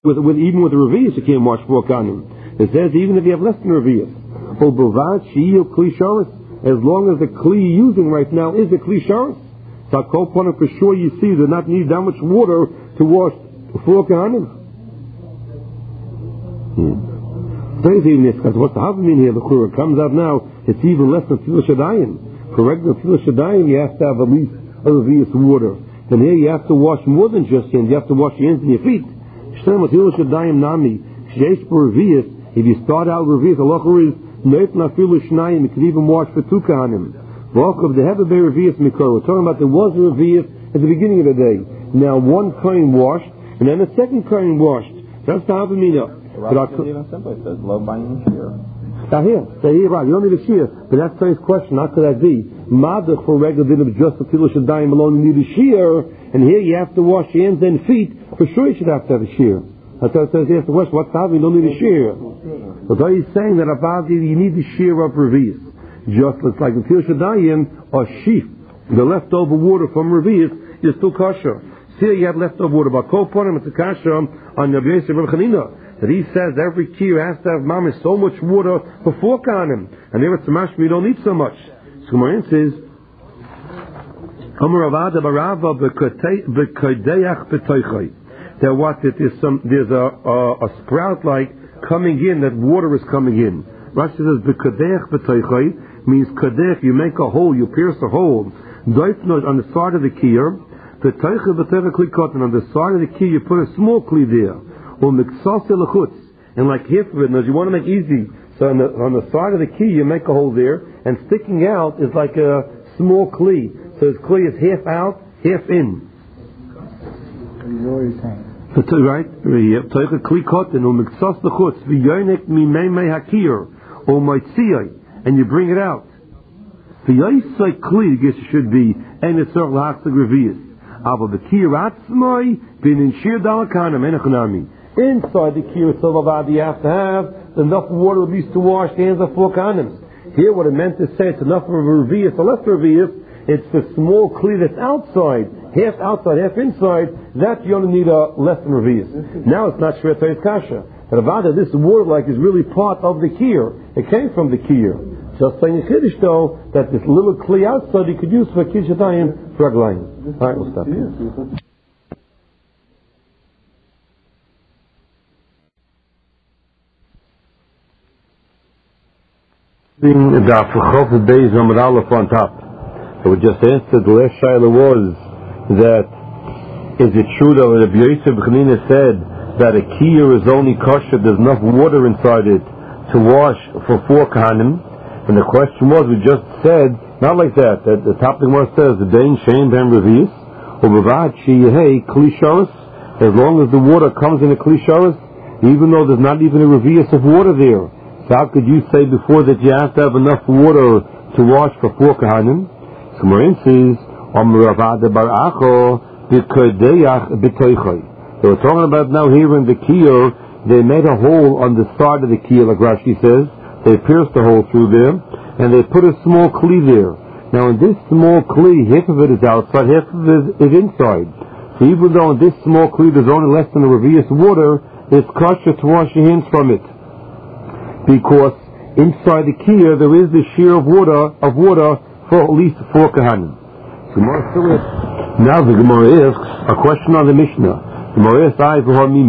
Even with the revius, you can't wash 4 kanim. It says even if you have less than revius. As long as the kli you're using right now is a kli sharis. So for sure you see they not need that much water to wash 4 kanim. Because what's the happening here? The Chura comes out now, it's even less than Tfilah Shadayim. For regular Tfilah Shadayim, you have to have at least a revius water. Then here you have to wash more than just your hands, you have to wash your hands and your feet. Tfilah Shadayim Nami, Sheish for revius, if you start out with revius, Allah is Neif Nafilu Shnayim, you could even wash for 2 kahanim. V'ochav, they have a revius mikor. We're talking about there was a revius at the beginning of the day. Now one kohen washed, and then the second kohen washed. That's the Havamina. It's even simpler. It says low binding shear. Here, right. You don't need a shear. But that's today's question. How could that be? Madach for regular din of just the Tfilah Shadayim alone, you need a shear, and here you have to wash your hands and feet. For sure you should have to have a shear. I thought it says he has to wash. What's the Havamina? You don't need a shear. But he's saying that about you need the shear of revius. Just like the Tfilah Shadayim or sheaf, the leftover water from revius is still kosher. See, you have leftover water. But Kol Ponim, it's a kasher on Rabbi Yosef Reb Chanina. That he says every kiyur has to have mamish so much water before kanim, and there it's mashma you don't need so much. So Gemara says, that what there's a sprout like coming in, that water is coming in. Rashi says b'kadeach b'toichai means kadeach, you make a hole, you pierce a hole. Doifnot on the side of the kiyur, b'toichai b'toichai kli cotton, on the side of the kiyur you put a small kli there. And like here for it, you want to make easy. So on the side of the key, you make a hole there, and sticking out is like a small kli. So his kli is half out, half in. Right? And you bring it out. I guess it should be, and it's inside the kiyur itself, you have to have enough water at least to wash the hands of 4 kahanim. Here, what it meant to say, it's enough of a revius, or less revius, it's the small kli that's outside, half inside, that you only need a less than revius. Now it's not shvet teis kasha. But about it, this water like is really part of the kiyur. It came from the kiyur. Just saying in Kiddush though, that this little kli outside you could use for Kiddush Yadayim for Aglayim. Alright, we'll stop here. The days on on top. So we just answered the last shaila was that is it true that Rabbi Yosef Chanina said that a kiyur is only kosher, there's enough water inside it to wash for 4 kahanim? And the question was, we just said not like that. That the top of the Gemara says the dain shein ben revius or bavad sheyehei kli sharis. As long as the water comes in a kli sharis, even though there's not even a revius of water there. So how could you say before that you have to have enough water to wash for 4 kahanim? So Marin says, they were talking about now here in the kiyur, they made a hole on the side of the kiyur, like Rashi says. They pierced a hole through there, and they put a small kli there. Now in this small kli, half of it is outside, half of it is inside. So even though in this small kli there's only less than a revius water, it's kosher to wash your hands from it. Because inside the kiyur there is the shear of water for at least 4 kahanim. Now the Gemara asks a question on the Mishnah. The Gemara asks,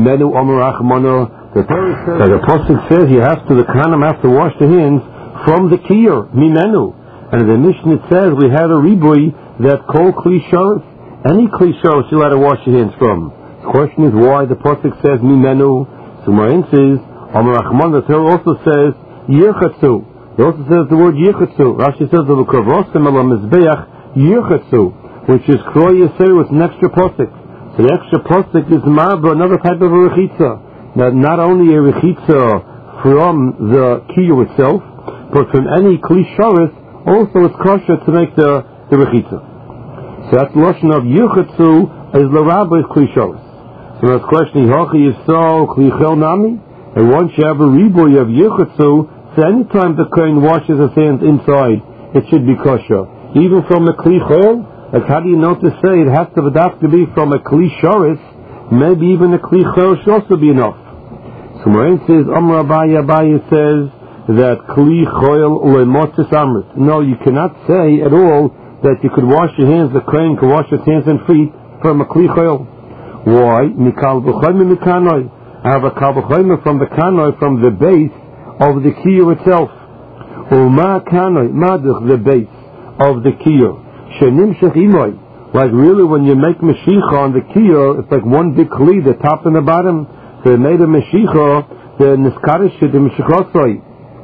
the Pasuk says the kahanim have to wash their hands from the kiyur, mimenu. And in the Mishnah it says we have a ribui that kol kli sharis, any kli sharis you're allowed to wash your hands from. The question is why the Pasuk says mimenu. So Gemara says, the Torah also says yirchatzu. It also says the word yirchatzu. Rashi says the kavosem ala mizbeach yirchatzu, which is kroy yisir with an extra pasuk. So the extra pasuk is ma'aba, another type of a rechitza. Now not only a rechitza from the kiyur itself, but from any kli sharis, also it's kosher to make the rechitza. So that's the lashon of yirchatzu is l'rabba is kli sharis. So that's the question: Hachi yisrael kli chel nami. And once you have a riboy of yirchatzu, so anytime the kohen washes his hands inside, it should be kosher. Even from a kli chol, like how do you know to say it has to be from a kli sharis, maybe even a kli chayil should also be enough. So Morain says, Amar Abaye says that kli chayil lemotis amrit. No, you cannot say at all that you could wash your hands, the kohen could wash his hands and feet from a kli chayil. Why? Mikal v'chayim mikanoi. I have a kal v'chayim from the kanoi, from the base of the kiyur itself. Uma kanoi, maduch, the base of the kiyur. Shenimshech imoi. Like really when you make meshicha on the kiyur, it's like one big kli, the top and the bottom. So they made a meshicha, the niskarish, the meshichosoi.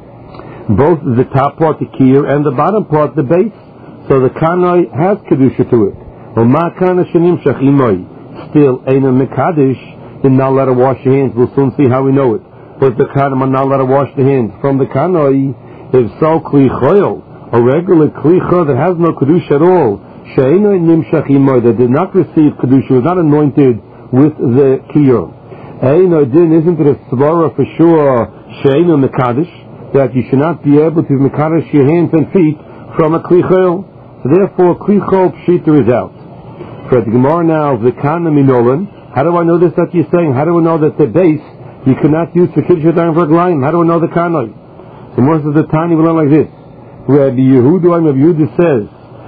Both the top part, the kiyur, and the bottom part, the base. So the kanoi has kedusha to it. Uma kanoi shenimshech imoi. Still, ain't a mekadosh, you're not allowed to wash your hands. We'll soon see how we know it. But the kanoi are not allowed to wash the hands. From the kanoi, if so, kli choyel, a regular kli choyel that has no kedusha at all, she'eno nimshach imoy, that did not receive kedusha, was not anointed with the kiyur. Eino din, isn't it a svara for sure, she'eno mekadosh, that you should not be able to mekadosh your hands and feet from a kli choyel. So therefore, kli choyel pshita is out. For the Gemara now, the Kana Minolan, how do I know this that you're saying? How do we know that the base you cannot use for Kiddush Yadayim for Glayim? How do we know the Kanoi? So most of the time we learn like this. Rabbi Yehuda says,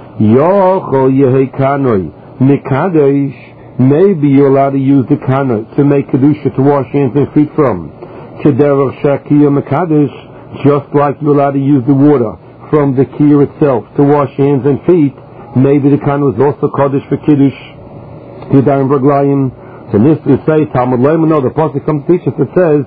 Yochol Yehei Kanoi, Mikadosh, maybe you're allowed to use the Kanoi to make Kedusha, to wash hands and feet from. Kederach Shakiyah Mikadosh, just like you're allowed to use the water from the kiyur itself to wash hands and feet. Maybe the Kana was also Kaddish for Kiddush, Yadayim Braglayim. So this will say, Talmud Leiman, no, the Pasuk comes to teach us, it says,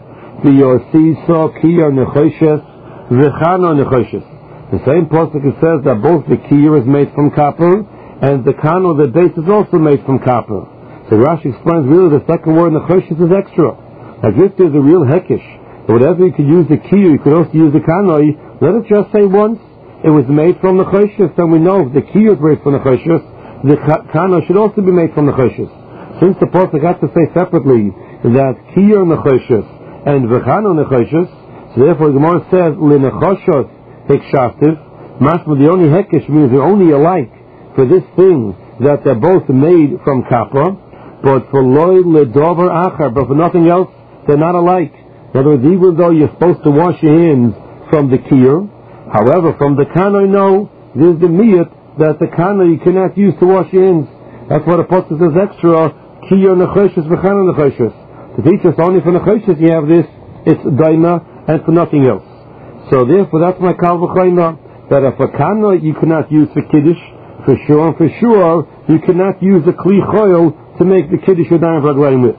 V'yosiso kiyar nechoshes, v'chano nechoshes. The same Pasuk it says that both the kiyar is made from copper, and the Kana, the base, is also made from copper. So Rashi explains, really, the second word, nechoshes, is extra. Like this is a real hekish. Whatever you could use the kiyar, you could also use the Kanoi. Let it just say once, it was made from the choshes, and we know the kiyur is made from the choshes, the kana should also be made from the choshes. Since the pasuk has to say separately that kiyur in the choshes and v'chana in the choshes, so therefore the Gemara says l'nechoshos hikshaftiv, mashma the only hekish means they're only alike for this thing that they're both made from copper, but for loy ledover achar, but for nothing else they're not alike. In other words, even though you're supposed to wash your hands from the kiyur, however, from the kanoi, no, there's the miyat that the kanoi you cannot use to wash your hands. That's why the pasuk says extra, kiyur nechoshes v'chana nechoshes. To teach us only for nechoshes you have this, it's daima, and for nothing else. So therefore, that's my kal v'chayma, that if a kanoi you cannot use for kiddush, for sure, and for sure, you cannot use a kli choyel to make the kiddush yadayim v'raglayim with.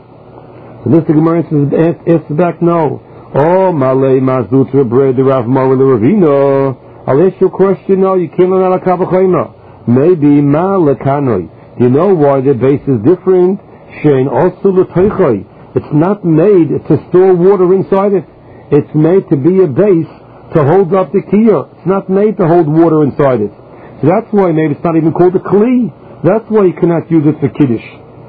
So this the Gemara answers back, no. Oh, Malay Mazutra bread the Rav Mar the Ravino. I'll ask you a question. No, you can't learn ala kabachayma. Maybe Malakanoi. Do you know why the base is different? Shein also l'teichoi. It's not made to store water inside it. It's made to be a base to hold up the kiyur. It's not made to hold water inside it. So that's why maybe it's not even called a kli. That's why you cannot use it for kiddush.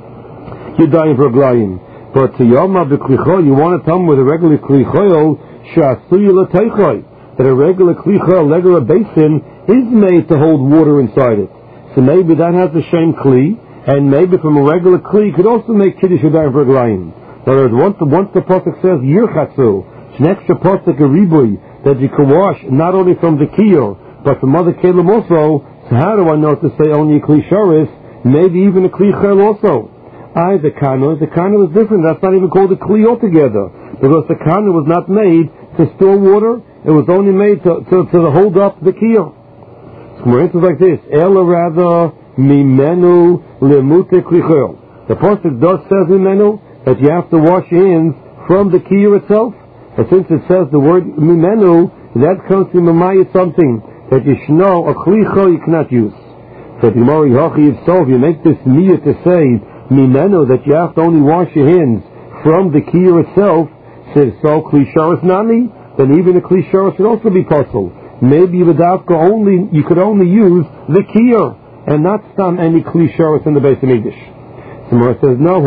Yadayim v'raglayim. But to Yoma b'klichoy, you want to tell me with a regular klichoy, shasuy l'teichoy, that a regular klichoy, regular basin, is made to hold water inside it. So maybe that has the same kli, and maybe from a regular kli, you could also make kiddush yadayim v'raglayim. In other words, once the pasuk says yirchatzu, it's an extra pasuk, a ribui, that you can wash not only from the kiyur, but from other kelim also. So how do I know to say only a kli shoris, maybe even a kli chel also? The kana was different. That's not even called a kli altogether, because the kana was not made to store water. It was only made to hold up the kiyur. So more answers like this: Ela rather mimenu lemute klichel. The pasuk does says mimenu that you have to wash your hands from the kiyur itself. But since it says the word mimenu, that comes to mamaya something that you should know a klichel you cannot use. So the Gemara Yochi if you make this miyah to say mimenu, that you have to only wash your hands from the kiyur itself, says so klisharis nami, then even a klisharis should also be possible. Maybe you could only use the kiyur and not some any klisharis in the base of English. Somewhere says no,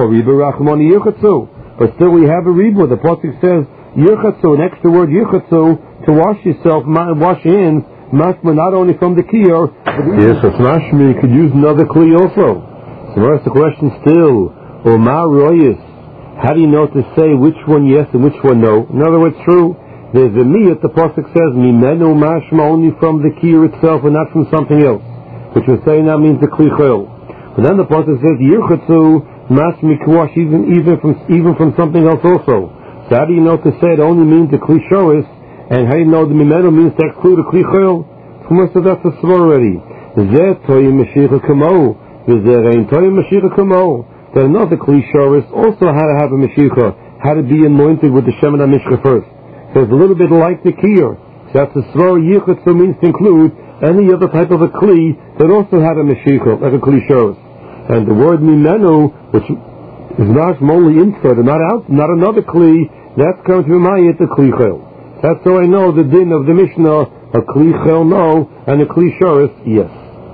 but still we have a ribu. The pasuk says yirchatzu, an extra word yirchatzu, to wash yourself, wash your hands, not only from the kiyur. Yes, it's mashmi, you could use another kli also. So that's the question still. Or ma royis. How do you know to say which one yes and which one no? In other words, true. There's a miyat, the pasuk says, mimenu mashma, only from the kiyur itself and not from something else. Which we're saying now means the kli chol. But then the pasuk says, yirchatzu mashmi kwash, even from something else also. So how do you know to say it only means the kli shoris, and how do you know the mimenu means to exclude the kli chol? So that's a svor already. Zeh toyim mashiach kamo, v'zerein toyim mashiach kamo. That another kli shoris also had to have a mashiach, had to be anointed with the Shemen HaMishcha first. So it's a little bit like the kiyur. So that's the svor yichutzu means to include any other type of a kli that also had a mashiach, like a kli shoris. And the word mimenu, which is not only inside and not another kli, that's going to be mayit the kli chel. That's how I know the din of the Mishnah, a kli chel no, and a kli shoris yes.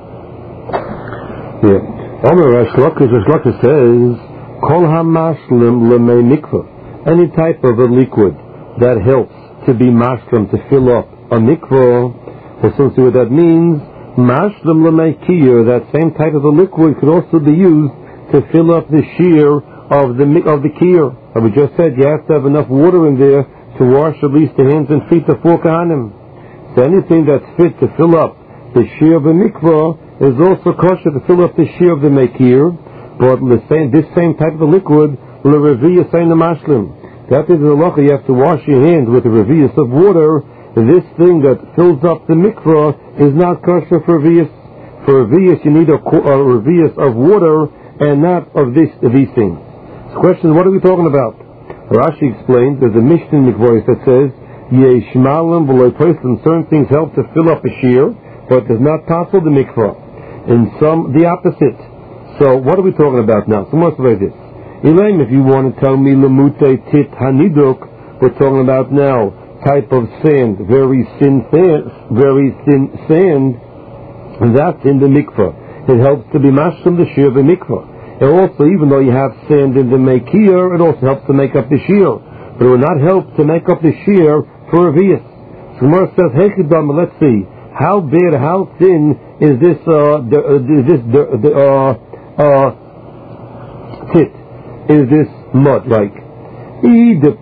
Yeah. Omer Resh Lakish says, Kol ha-mashlim lemei mikvah. Any type of a liquid that helps to be mashlim, to fill up a mikvah. We'll soon see what that means. Mashlim lemei kiyur, that same type of a liquid could also be used to fill up the shear of the kiyur. And we just said you have to have enough water in there to wash at least the hands and feet of 4 kahanim. So anything that's fit to fill up the shear of a mikvah is also kosher to fill up the shear of the mekir. But this same type of a liquid, l'reviya saying the mashlim. That is the halacha, you have to wash your hands with a revius of water. This thing that fills up the mikvah is not kosher for revius. For revius you need a revius of water and not of these things. The question is, what are we talking about? Rashi explains, there's a Mishnah in Mikvois that says, Yeshmalim v'loy poislim, certain things help to fill up a shear, but does not topple the mikvah. In some, the opposite. So what are we talking about now? So let's say this. Elaine, if you want to tell me lemute tit haniduk, we're talking about now type of sand, very thin sand, and that's in the mikvah. It helps to be mashlim the shear of the mikvah. And also, even though you have sand in the mekir, it also helps to make up the shear. But it will not help to make up the shear for a vias. So Gemara says, hey Kedam, let's see, how big, how thin is this tit? Is this mud like? If a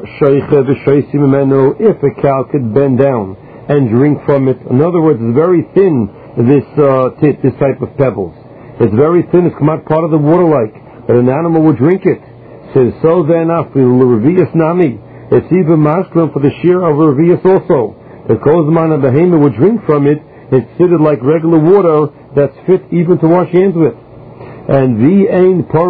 cow could bend down and drink from it, in other words, it's very thin, this tit, this type of pebbles. It's very thin, it's come out part of the water like, but an animal would drink it. Says, so then after revius nami, it's even mashlim for the shear of revius also. The kozman and behemoth would drink from it, it's considered like regular water that's fit even to wash hands with. And if it's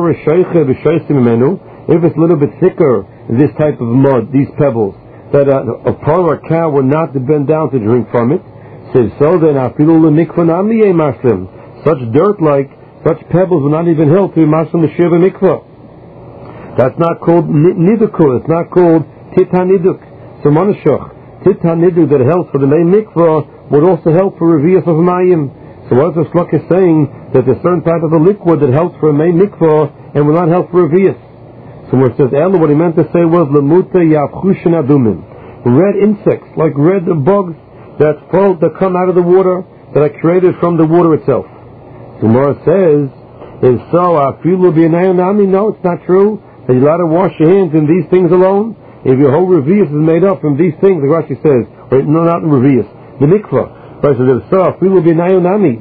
a little bit thicker, this type of mud, these pebbles, that a parah cow would not bend down to drink from it, says, so then such dirt like, such pebbles will not even help to be mashlim the shear of a mikvah. That's not called nidukul, it's not called tit haniduk. So manashach, tit haniduk that helps for the main mikvah would also help for revius of mayim. So what is the Shlok is saying? That there's a certain type of a liquid that helps for a main mikvah and will not help for a vias. So where it says Ella, what he meant to say was lemute yavchushin adumim, red insects, like red bugs that come out of the water, that are created from the water itself. So Gemara says, if so, afilu b'nayonami, no, it's not true. That you're allowed to wash your hands in these things alone. If your whole revius is made up from these things, like Rashi says, or no, not the revius, the mikvah. But if so, afilu b'nayonami,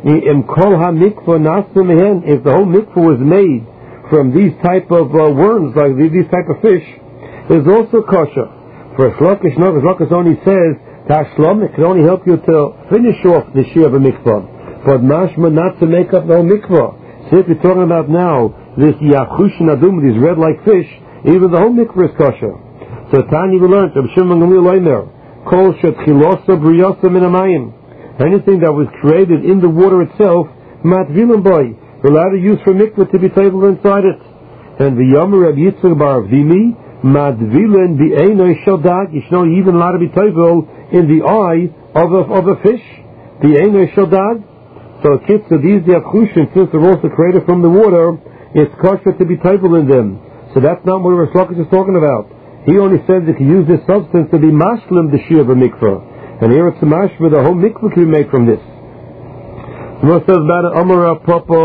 if the whole mikvah was made from these type of worms, like these type of fish, is also kosher. For Shlokish only says Tashlom, it can only help you to finish off the shear of a mikvah, but mashma not to make up the whole mikvah. So if you're talking about now this yachushin adum, these red like fish, even the whole mikvah is kosher. So Tanya we learned, Rabbi Shimon Gamliel Omer, Kol shetchilosa briyosa min hamayim. Anything that was created in the water itself, matvilim boy, we're allowed to use for mikvah to be tabled inside it. And the Yomer Rabbi Yitzchak bar Avdimi, madvilen b'einoi shaldag, you know, you're even allowed to be tabled in the eye of a fish, b'einoi shaldag. So kids, so these the avchushin, since they're also created from the water, it's kosher to be tabled in them. So that's not what Rish Lakish is talking about. He only says that you use this substance to be mashlim the shear of a mikvah. And here it's a mashma, the whole mikvah can be made from this. So what says about it? Amar Papa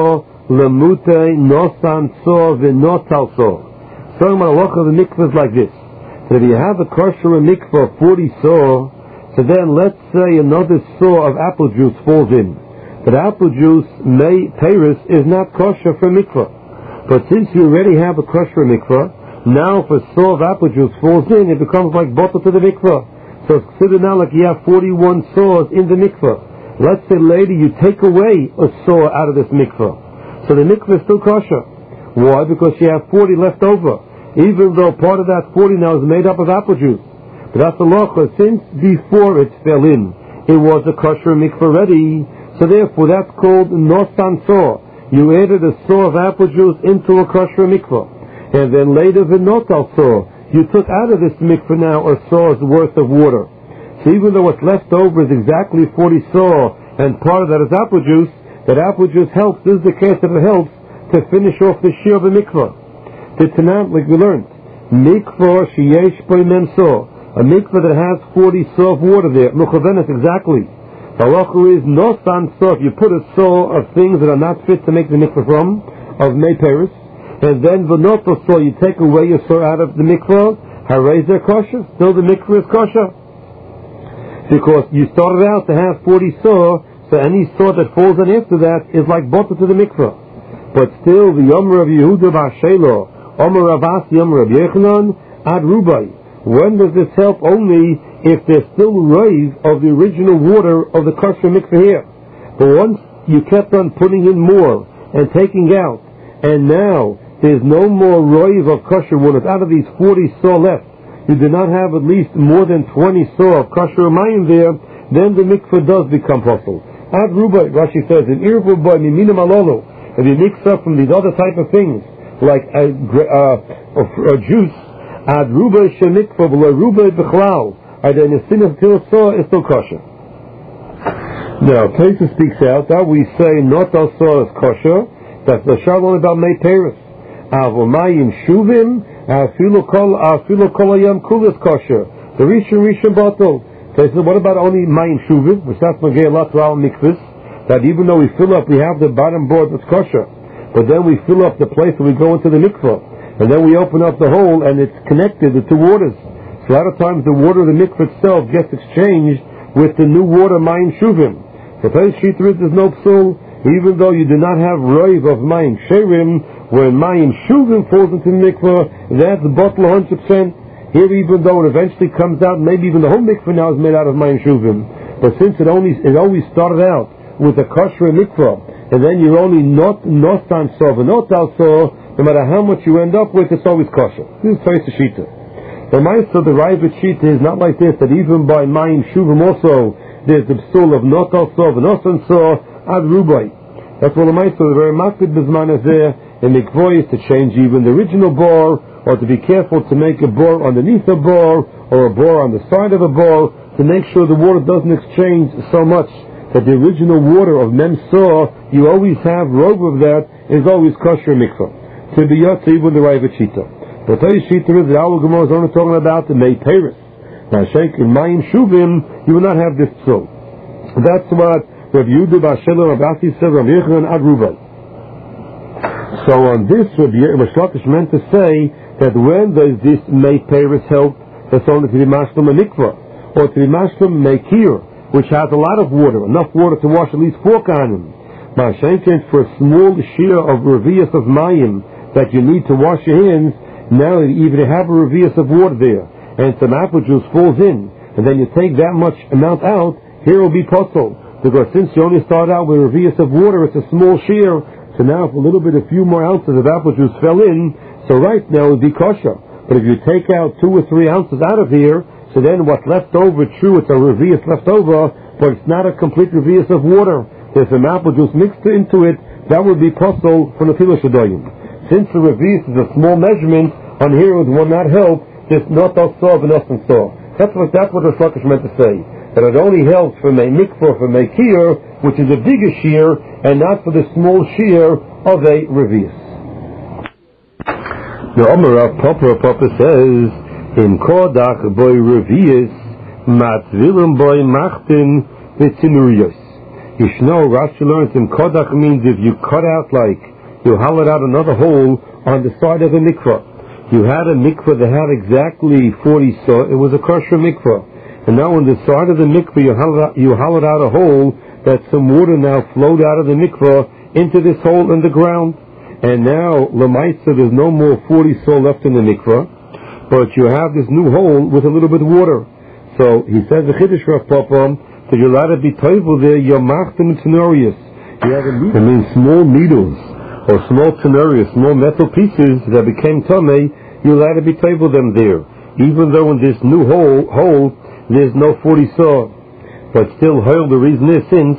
lemute nosan so v'notal so. Talking about a look of the mikvah is like this. So if you have a kosher mikvah of 40 saw, so then let's say another saw of apple juice falls in. But apple juice, Paris, is not kosher for mikvah. But since you already have a kosher mikvah, now if a saw of apple juice falls in, it becomes like bottle to the mikvah. So it's considered now like you have 41 saws in the mikvah. Let's say later you take away a saw out of this mikvah. So the mikvah is still kosher. Why? Because you have 40 left over. Even though part of that 40 now is made up of apple juice. But that's the locha. Since before it fell in, it was a kosher mikvah already. So therefore that's called nosan saw. You added a saw of apple juice into a kosher mikvah. And then later v'notal saw. You took out of this mikvah now a saw's worth of water. So even though what's left over is exactly 40 saw, and part of that is apple juice, that apple juice helps, this is the case that it helps to finish off the shear of the mikvah. The Tanakh, like we learned, mikvah sheyesh bo mem saw, a mikvah that has 40 saw of water there, mechavenes exactly. The halacha is nosan saw, if you put a saw of things that are not fit to make the mikvah from, of mei peris, and then v'noto saw, you take away a saw out of the mikvah, harei zeh kosher, still the mikvah is kosher. Because you started out to have 40 saw, so any saw that falls in after that is like bottle to the mikvah. But still, the Yomer of Yehuda bar Shelo, Omer Ravas Yomer of Yechanan, Ad Rubai. When does this help? Only if there's still rave of the original water of the kosher mikveh here. But once you kept on putting in more and taking out, and now there's no more rave of kosher water out of these 40 saw left, you do not have at least more than 20 saw of kosher mayim there, then the mikveh does become possible. Ad Rubai, Rashi says, in Irvu by Mimina Malolo, if you mix up from these other type of things, like a juice, ad ruba shemikva v'lo ruba b'chlal, then the sin of till saw is still kosher. Now, Tosfos speaks out that we say not all saw is kosher. That's the shalom about mei peris. Avomayim shuvim, afilu kol hayam kul is kosher. The rishon bottle. Tosfos, what about only mayim shuvim, which that's magei a lot to our mikvahs? That even though we fill up, we have the bottom board that's kosher. But then we fill up the place where we go into the mikvah. And then we open up the hole and it's connected, the two waters. So a lot of times the water of the mikvah itself gets exchanged with the new water, mayim shuvim. So there's no psul, even though you do not have roiv of mayim sherim, when mayim shuvim falls into the mikvah, that's bottle 100%. Here, even though it eventually comes out, maybe even the whole mikvah now is made out of mayim shuvim. But since it always started out with a kosher mikvah, and then you're only not nosan saw, not also, no matter how much you end up with, it's always kosher. This is Tosfos Shita. The Ma'aser, the Ravid Shita is not like this, that even by mayim shuvim also, there's the psul of not also, nosan saw, ad rubai. That's what the Ma'aser, the very makbid bizman is there, and mikvah is to change even the original bore, or to be careful to make a bore underneath a bore, or a bore on the side of a bore, to make sure the water doesn't exchange so much that the original water of mem saw, you always have robe of that, is always kosher mikvah. To be yotze even the Ravid Shita. The Tosfos Shita is that our Gemara is only talking about the mei peris. Now, sheik in mayim shuvim, you will not have this psul. That's what Rav Yehuda bar Shelo Rav Asi said, Rav Yechanan ad Rubai. So on this, Rav Lakish meant to say that when does this mei peris help? That's only to be mashlam a mikvah, or to be mashlam meikir, which has a lot of water, enough water to wash at least 4 kanim. Ma'ashenken, for a small shear of revius of mayim that you need to wash your hands, now even have a revius of water there, and some apple juice falls in, and then you take that much amount out, here will be puzzle. Because since you only start out with a revius of water, it's a small shear, so now if a few more ounces of apple juice fell in, so right now it would be kosher. But if you take out 2 or 3 ounces out of here, so then what's left over, true, it's a revius left over, but it's not a complete revius of water. There's some apple juice mixed into it, that would be puzzle from the Tila Shadoyim. Since the revius is a small measurement, on here it will not help, this not saw and nosan saw. That's what the Lakish meant to say. That it only helps for a mikvah, for a kir, which is a bigger shear, and not for the small shear of a revius. The Omer Papa says, in Kodach boy revius, matzvilim boy machtin v'tzinuriyos. Yishno, Rashi learns in Kodach means if you cut out like you hollowed out another hole on the side of the mikvah. You had a mikvah that had exactly 40 saw. It was a kosher mikvah. And now on the side of the mikvah, you hollowed out a hole that some water now flowed out of the mikvah into this hole in the ground. And now, Lamaitza, there's no more 40 saw left in the mikvah, but you have this new hole with a little bit of water. So he says the Chiddush Rav Papa that you're allowed to be toivel there. Yamachtim tznoriyus. You have it means small needles or small tznoriyus, small metal pieces that became tamei. You're allowed to be toivel them there, even though in this new hole there's no 40 saw. But still, the reason is since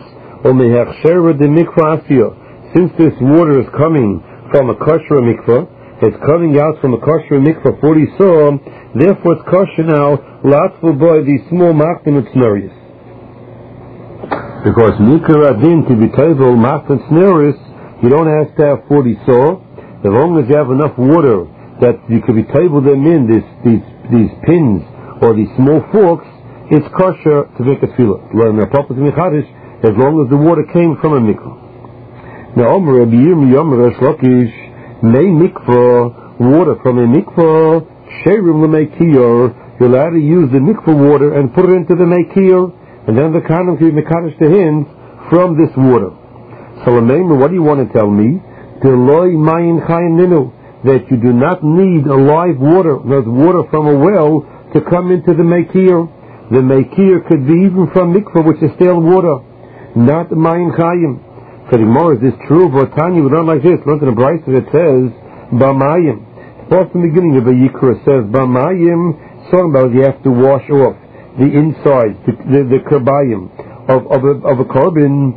this water is coming from a kosher mikvah, it's coming out from a kosher mikvah 40 saw. Therefore, it's kosher now. Lots will buy these small machtim tznoriyus. Because mikra adin to be toivel machtim tznoriyus, you don't have to have 40 saw. As long as you have enough water that you can be toivel them in these pins or these small forks, it's kosher to make a tefillah. As long as the water came from a mikvah. Now, Rabbi Yirmiyah Resh Lakish, may mikvah, water from a mikvah, sherim l'meikiyah, you're allowed to use the mikvah water and put it into the meikiyah, and then the kanim can be mekadosh the hands from this water. So, what do you want to tell me? Deloi mayin chayin ninu, that you do not need a live water, there's water from a well to come into the meikiyah. The meikiyah could be even from mikvah, which is stale water, not mayin chayim. So the Gemara, is this true? But Tanya, we learn like this. Learn in the Brisa that says B'mayim. First in the beginning of the Yikra says B'mayim, talking about you have to wash off the inside, the kerbayim of a carbon.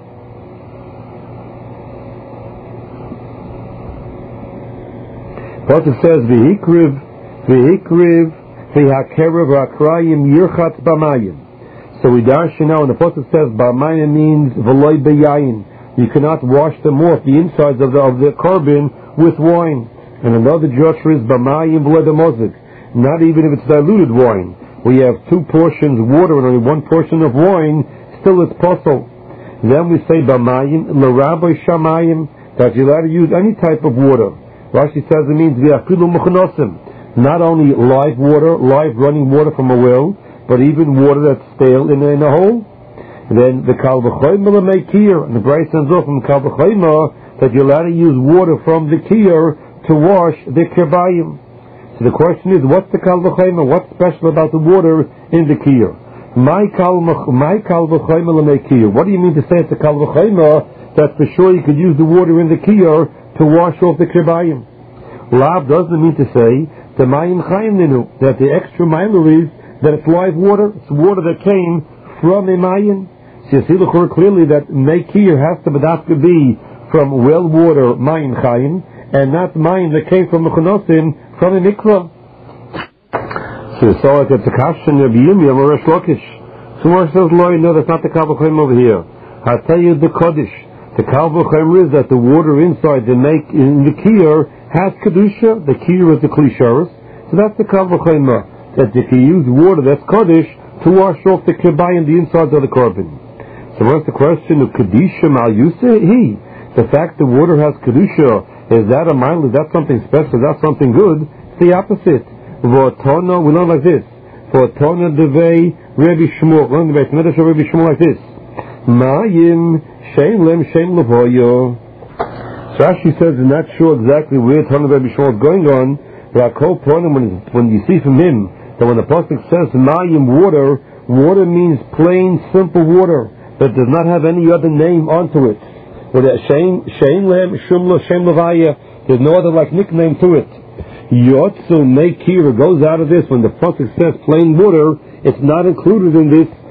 But it says V'hikriv V'hakerev V'akrayim Yirchatz B'mayim. So we dash now, and the Apostle says B'mayim means V'loi B'yayin. You cannot wash them off, the insides of the carbon, with wine. And another joshua is B'mayim V'loi B'mozik. Not even if it's diluted wine. We have 2 portions water and only 1 portion of wine, still it's possible. Then we say B'mayim L'Rabbi Shamayim, that you're allowed to use any type of water. Rashi says it means V'afilu Muchanosim. Not only live water, live running water from a well, but even water that's stale in a hole. Then the Kal V'choyma l'meikiyah, and the Brayz sends off from Kal V'choyma that you're allowed to use water from the kiyah to wash the kerbayim. So the question is, what's the Kal V'choyma? What's special about the water in the kiyah? My Kal V'choyma l'meikiyah. What do you mean to say it's a Kal V'choyma that for sure you could use the water in the kiyah to wash off the kerbayim? Lav doesn't mean to say the mayim chayim ninu, that the extra miler is that it's live water. It's water that came from a mayim. So you see clearly that meikiyah has to be from well water mayim chayim, and not mayim that came from mechanosim from a mikvah. So you saw it at the Kashan of Yirmiyah or Resh Lakish. So Moshe says, no, that's not the Kal V'choyim over here. I'll tell you the Kodesh. The Kal V'choyim is that the water inside in the kiyah has kedusha. The kiyah is the klisharis. So that's the Kal V'choyim, that you can use water that's Kodesh to wash off the kerbayim, the insides of the carbon. So what's the question of kedusha mal yuseh? The fact the water has kedusha, is that a mile? Is that something special? Is that something good? It's the opposite. V'otona, we learn like this. V'otona devei Rabbi Shmuel. Learn the Beit Medrash of Rabbi Shmuel like this. Ma'yim shein lem shein levoyo. So Rashi says he's not sure exactly where Tana Rabbi Shmuel is going on. When you see from him that when the pasuk says Ma'yim water means plain, simple water that does not have any other name onto it. Shein lem shumla shem levaya. There's no other like nickname to it. Yotzu meikira goes out of this when the pasuk says plain water. It's not included in this